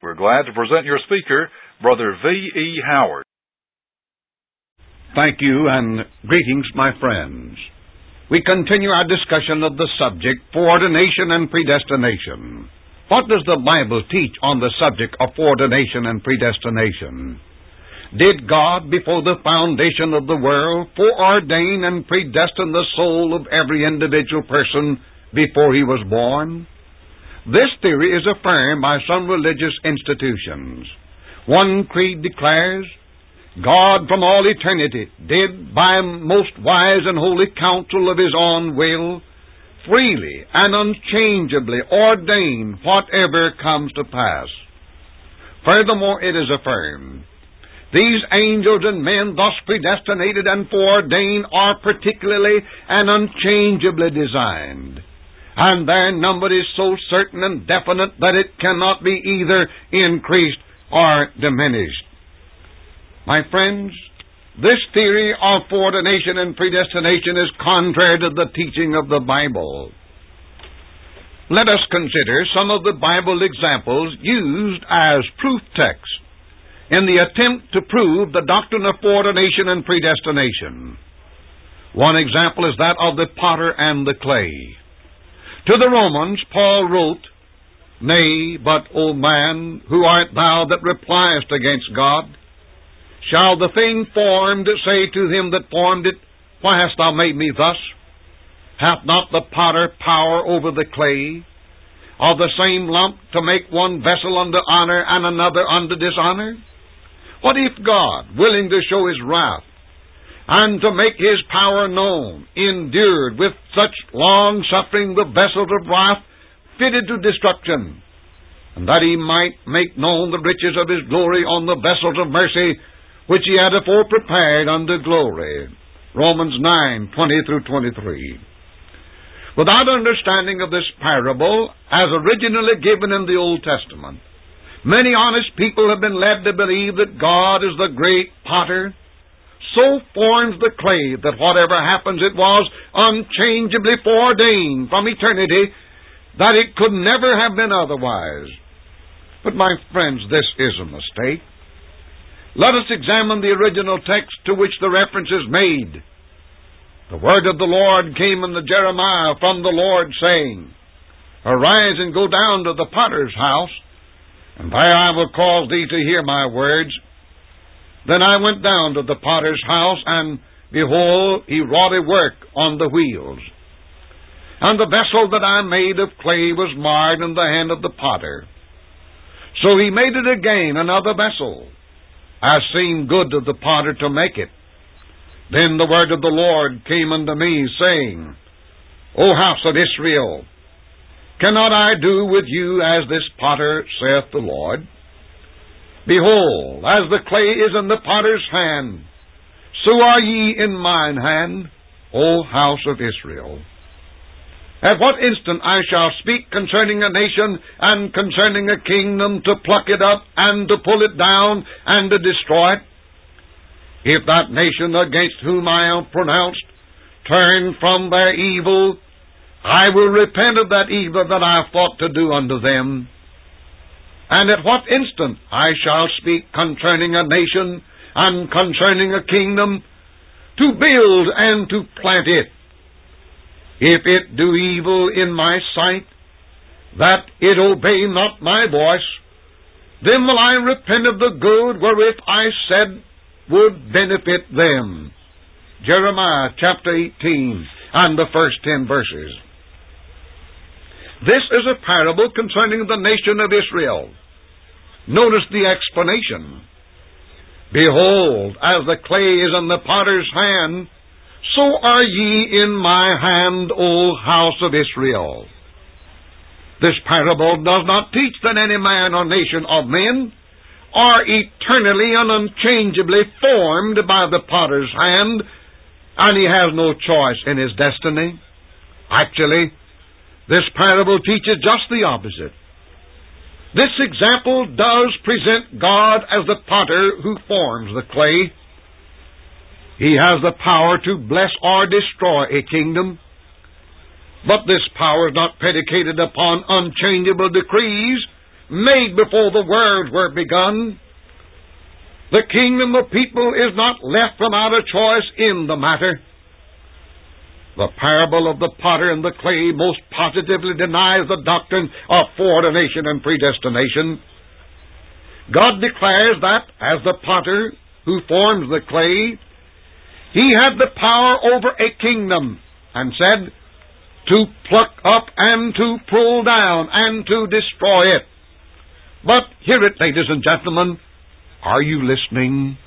We're glad to present your speaker, Brother V.E. Howard. Thank you, and greetings, my friends. We continue our discussion of the subject, foreordination and predestination. What does the Bible teach on the subject of foreordination and predestination? Did God, before the foundation of the world, foreordain and predestine the soul of every individual person before he was born? This theory is affirmed by some religious institutions. One creed declares, God from all eternity did, by most wise and holy counsel of His own will, freely and unchangeably ordain whatever comes to pass. Furthermore, it is affirmed, these angels and men thus predestinated and foreordained are particularly and unchangeably designed, and their number is so certain and definite that it cannot be either increased or diminished. My friends, this theory of foreordination and predestination is contrary to the teaching of the Bible. Let us consider some of the Bible examples used as proof texts in the attempt to prove the doctrine of foreordination and predestination. One example is that of the potter and the clay. To the Romans, Paul wrote, Nay, but, O man, who art thou that repliest against God? Shall the thing formed say to him that formed it, Why hast thou made me thus? Hath not the potter power over the clay, of the same lump to make one vessel unto honor and another unto dishonor? What if God, willing to show His wrath, and to make His power known, endured with such long suffering the vessels of wrath fitted to destruction, and that He might make known the riches of His glory on the vessels of mercy, which He had afore prepared unto glory. Romans 9:20-23. Without understanding of this parable, as originally given in the Old Testament, many honest people have been led to believe that God is the great potter, so forms the clay that whatever happens it was unchangeably foreordained from eternity, that it could never have been otherwise. But my friends, this is a mistake. Let us examine the original text to which the reference is made. The word of the Lord came unto Jeremiah from the Lord, saying, Arise and go down to the potter's house, and there I will cause thee to hear my words. Then I went down to the potter's house, and behold, he wrought a work on the wheels. And the vessel that I made of clay was marred in the hand of the potter. So he made it again another vessel, as seemed good to the potter to make it. Then the word of the Lord came unto me, saying, O house of Israel, cannot I do with you as this potter, saith the Lord? Behold, as the clay is in the potter's hand, so are ye in mine hand, O house of Israel. At what instant I shall speak concerning a nation and concerning a kingdom to pluck it up and to pull it down and to destroy it? If that nation against whom I am pronounced turn from their evil, I will repent of that evil that I have thought to do unto them. And at what instant I shall speak concerning a nation and concerning a kingdom to build and to plant it. If it do evil in my sight, that it obey not my voice, then will I repent of the good wherewith I said would benefit them. Jeremiah chapter 18 and the first 10 verses. This is a parable concerning the nation of Israel. Notice the explanation. Behold, as the clay is in the potter's hand, so are ye in my hand, O house of Israel. This parable does not teach that any man or nation of men are eternally and unchangeably formed by the potter's hand, and he has no choice in his destiny. Actually, this parable teaches just the opposite. This example does present God as the potter who forms the clay. He has the power to bless or destroy a kingdom. But this power is not predicated upon unchangeable decrees, made before the worlds were begun. The kingdom of people is not left without a choice in the matter. The parable of the potter and the clay most positively denies the doctrine of foreordination and predestination. God declares that, as the potter who forms the clay, He had the power over a kingdom, and said, to pluck up and to pull down and to destroy it. But hear it, ladies and gentlemen. Are you listening?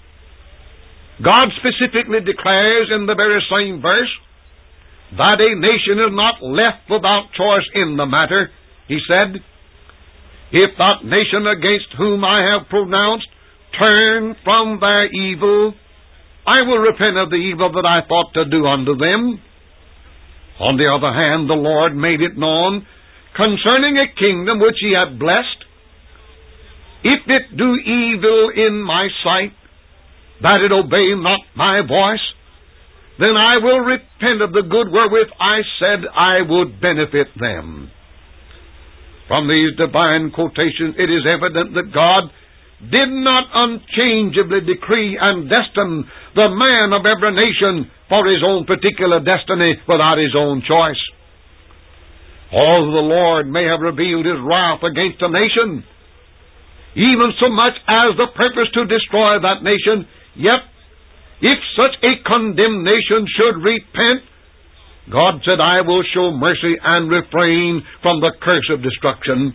God specifically declares in the very same verse that a nation is not left without choice in the matter. He said, if that nation against whom I have pronounced turn from their evil, I will repent of the evil that I thought to do unto them. On the other hand, the Lord made it known concerning a kingdom which He had blessed, if it do evil in my sight, that it obey not my voice, then I will repent of the good wherewith I said I would benefit them. From these divine quotations, it is evident that God did not unchangeably decree and destine the man of every nation for his own particular destiny without his own choice. Although the Lord may have revealed His wrath against a nation, even so much as the purpose to destroy that nation, yet if such a condemned nation should repent, God said, I will show mercy and refrain from the curse of destruction.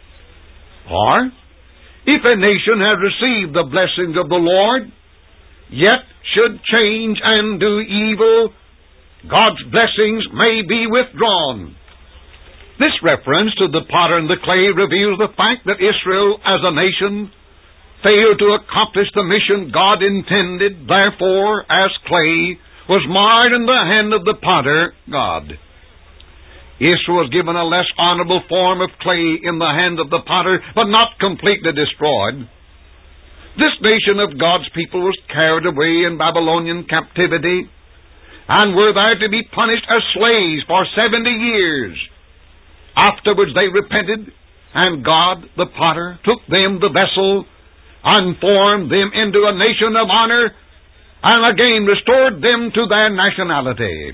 Or, if a nation had received the blessings of the Lord, yet should change and do evil, God's blessings may be withdrawn. This reference to the potter and the clay reveals the fact that Israel as a nation failed to accomplish the mission God intended, therefore, as clay, was marred in the hand of the potter, God. Israel was given a less honorable form of clay in the hand of the potter, but not completely destroyed. This nation of God's people was carried away in Babylonian captivity, and were there to be punished as slaves for 70 years. Afterwards they repented, and God, the potter, took them, the vessel, and formed them into a nation of honor, and again restored them to their nationality.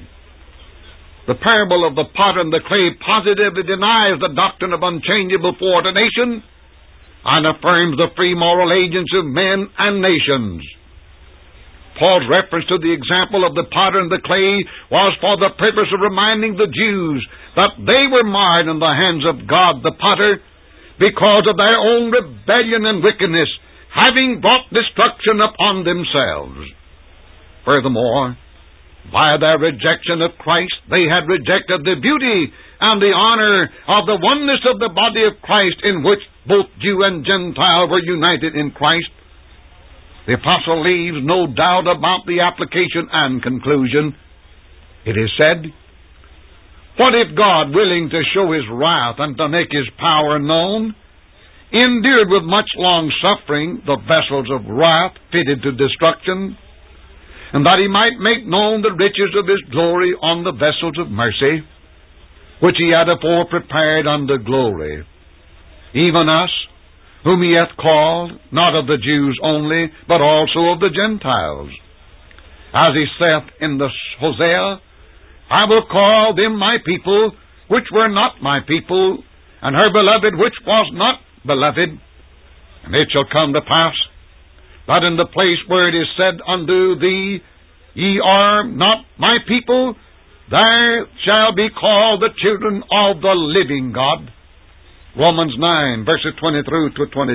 The parable of the potter and the clay positively denies the doctrine of unchangeable foreordination and affirms the free moral agency of men and nations. Paul's reference to the example of the potter and the clay was for the purpose of reminding the Jews that they were marred in the hands of God the potter because of their own rebellion and wickedness, having brought destruction upon themselves. Furthermore, by their rejection of Christ, they had rejected the beauty and the honor of the oneness of the body of Christ, in which both Jew and Gentile were united in Christ. The apostle leaves no doubt about the application and conclusion. It is said, what if God, willing to show His wrath and to make His power known, endured with much long suffering the vessels of wrath fitted to destruction, and that He might make known the riches of His glory on the vessels of mercy, which He had afore prepared unto glory, even us, whom He hath called, not of the Jews only, but also of the Gentiles. As He saith in the Hosea, I will call them my people, which were not my people, and her beloved, which was not beloved. And it shall come to pass, that in the place where it is said unto thee, ye are not my people, there shall be called the children of the living God. Romans 9, verses 20 through to 26.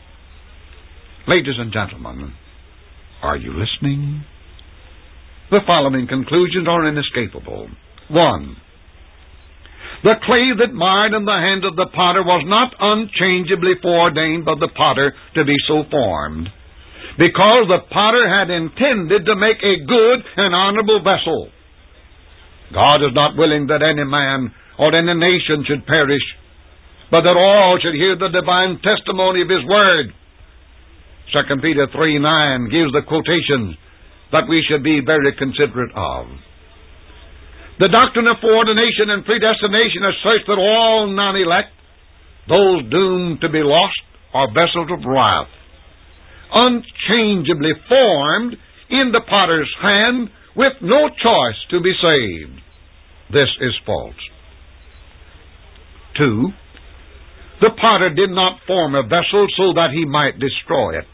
Ladies and gentlemen, are you listening? The following conclusions are inescapable. 1. The clay that marred in the hand of the potter was not unchangeably foreordained by the potter to be so formed, because the potter had intended to make a good and honorable vessel. God is not willing that any man or any nation should perish, but that all should hear the divine testimony of His Word. 2 Peter 3:9 gives the quotations that we should be very considerate of. The doctrine of foreordination and predestination is such that all non-elect those doomed to be lost are vessels of wrath, unchangeably formed in the potter's hand with no choice to be saved. This is false. 2. The potter did not form a vessel so that he might destroy it.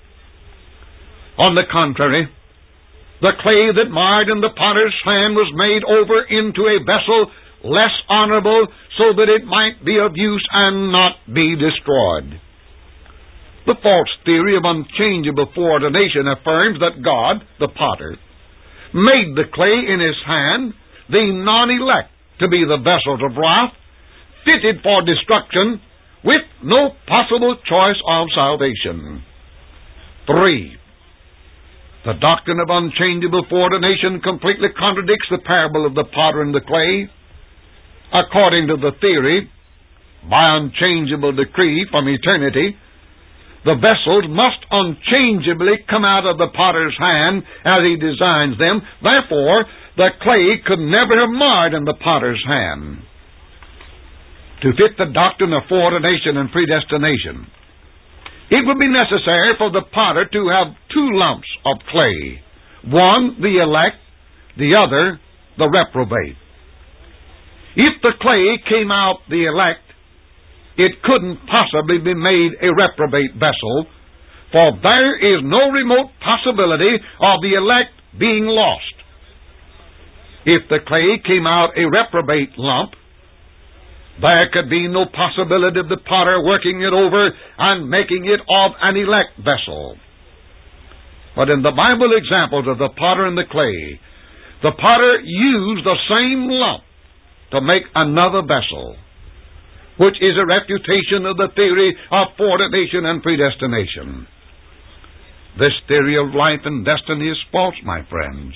On the contrary, the clay that marred in the potter's hand was made over into a vessel less honorable so that it might be of use and not be destroyed. The false theory of unchangeable foreordination affirms that God, the potter, made the clay in his hand, the non-elect, to be the vessels of wrath, fitted for destruction, with no possible choice of salvation. 3. The doctrine of unchangeable foreordination completely contradicts the parable of the potter and the clay. According to the theory, by unchangeable decree from eternity, the vessels must unchangeably come out of the potter's hand as he designs them. Therefore, the clay could never have marred in the potter's hand. To fit the doctrine of foreordination and predestination, it would be necessary for the potter to have 2 lumps of clay. One, the elect, the other, the reprobate. If the clay came out the elect, it couldn't possibly be made a reprobate vessel, for there is no remote possibility of the elect being lost. If the clay came out a reprobate lump, there could be no possibility of the potter working it over and making it of an elect vessel. But in the Bible examples of the potter and the clay, the potter used the same lump to make another vessel, which is a refutation of the theory of foreordination and predestination. This theory of life and destiny is false, my friends.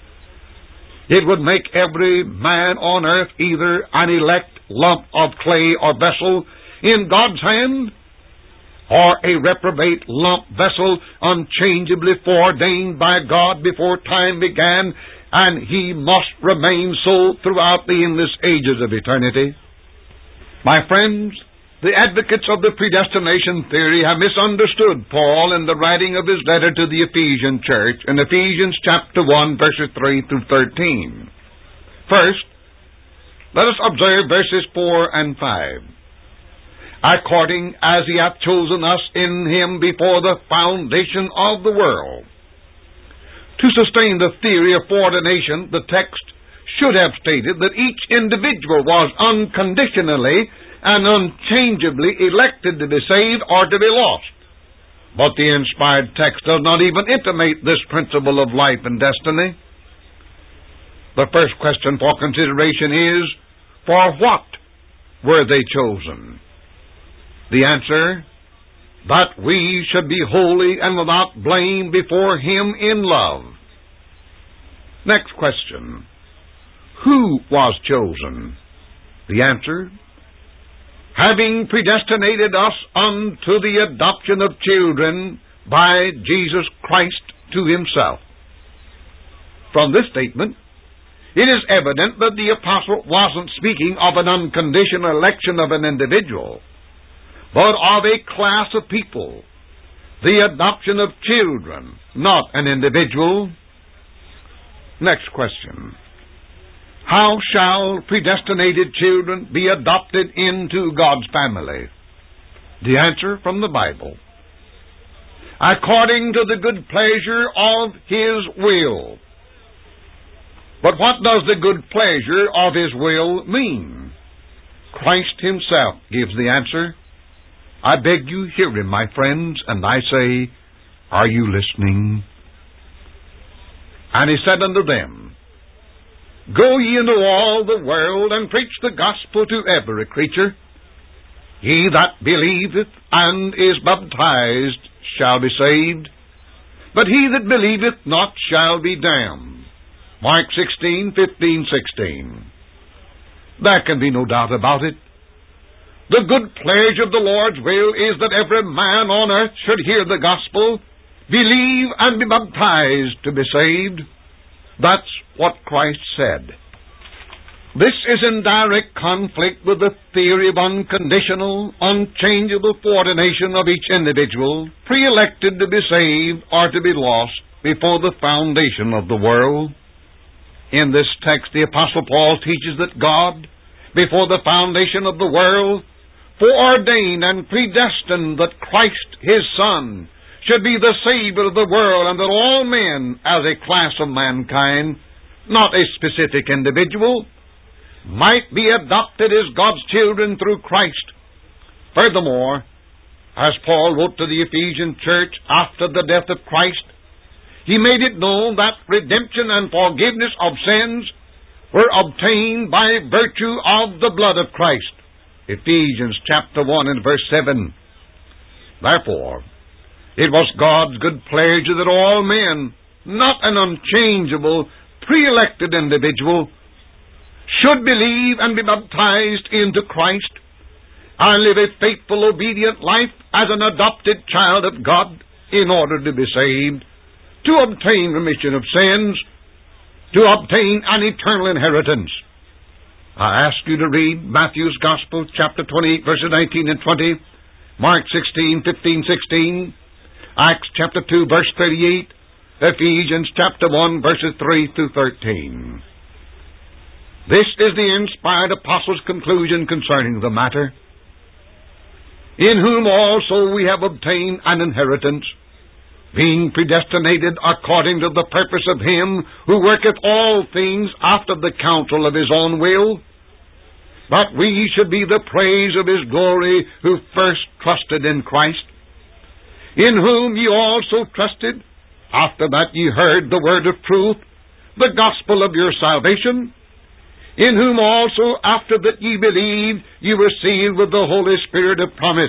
It would make every man on earth either an elect lump of clay or vessel in God's hand, or a reprobate lump vessel unchangeably foreordained by God before time began, and he must remain so throughout the endless ages of eternity. My friends, the advocates of the predestination theory have misunderstood Paul in the writing of his letter to the Ephesian church in Ephesians chapter 1, verses 3 through 13. First, let us observe verses 4 and 5. According as he hath chosen us in him before the foundation of the world. To sustain the theory of foreordination, the text should have stated that each individual was unconditionally and unchangeably elected to be saved or to be lost. But the inspired text does not even intimate this principle of life and destiny. The first question for consideration is, for what were they chosen? The answer, that we should be holy and without blame before Him in love. Next question, who was chosen? The answer, having predestinated us unto the adoption of children by Jesus Christ to Himself. From this statement, it is evident that the apostle wasn't speaking of an unconditional election of an individual, but of a class of people, the adoption of children, not an individual. Next question. How shall predestinated children be adopted into God's family? The answer from the Bible. According to the good pleasure of His will. But what does the good pleasure of His will mean? Christ Himself gives the answer. I beg you, hear Him, my friends, and I say, are you listening? And He said unto them, Go ye into all the world, and preach the gospel to every creature. He that believeth and is baptized shall be saved, but he that believeth not shall be damned. Mark 16:15-16. There can be no doubt about it. The good pleasure of the Lord's will is that every man on earth should hear the gospel, believe, and be baptized to be saved. That's what Christ said. This is in direct conflict with the theory of unconditional, unchangeable foreordination of each individual, pre-elected to be saved or to be lost before the foundation of the world. In this text, the Apostle Paul teaches that God, before the foundation of the world, foreordained and predestined that Christ, His Son, should be the Savior of the world, and that all men, as a class of mankind, not a specific individual, might be adopted as God's children through Christ. Furthermore, as Paul wrote to the Ephesian church after the death of Christ, he made it known that redemption and forgiveness of sins were obtained by virtue of the blood of Christ. Ephesians chapter 1 and verse 7. Therefore, it was God's good pleasure that all men, not an unchangeable, pre-elected individual, should believe and be baptized into Christ and live a faithful, obedient life as an adopted child of God in order to be saved, to obtain remission of sins, to obtain an eternal inheritance. I ask you to read Matthew's Gospel, chapter 28, verses 19 and 20, Mark 16, 15, 16, Acts chapter 2, verse 38, Ephesians chapter 1, verses 3 through 13. This is the inspired apostle's conclusion concerning the matter. In whom also we have obtained an inheritance, being predestinated according to the purpose of Him who worketh all things after the counsel of His own will, that we should be the praise of His glory, who first trusted in Christ, in whom ye also trusted, after that ye heard the word of truth, the gospel of your salvation, in whom also, after that ye believed, ye were sealed with the Holy Spirit of promise.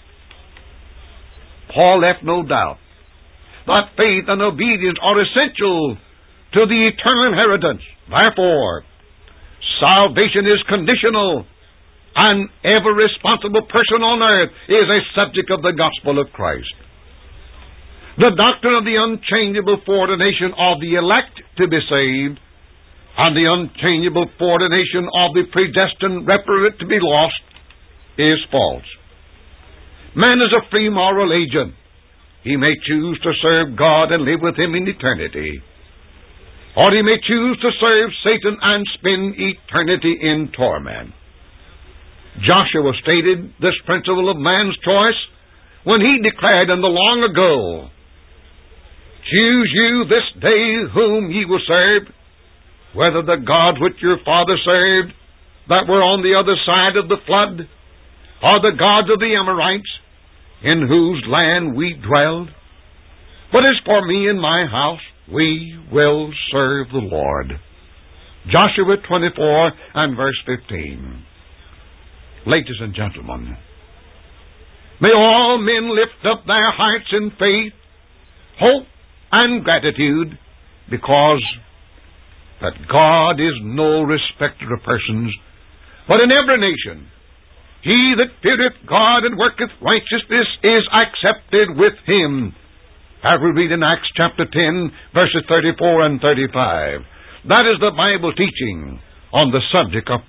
Paul left no doubt that faith and obedience are essential to the eternal inheritance. Therefore, salvation is conditional, and every responsible person on earth is a subject of the gospel of Christ. The doctrine of the unchangeable foreordination of the elect to be saved and the unchangeable foreordination of the predestined reprobate to be lost is false. Man is a free moral agent. He may choose to serve God and live with Him in eternity, or he may choose to serve Satan and spend eternity in torment. Joshua stated this principle of man's choice when he declared in the long ago, "Choose you this day whom ye will serve, whether the gods which your father served, that were on the other side of the flood, or the gods of the Amorites, in whose land we dwelled. But as for me and my house, we will serve the Lord." Joshua 24 and verse 15. Ladies and gentlemen, may all men lift up their hearts in faith, hope, and gratitude, because that God is no respecter of persons, but in every nation he that feareth God and worketh righteousness is accepted with Him. As we read in Acts chapter 10, verses 34 and 35. That is the Bible teaching on the subject of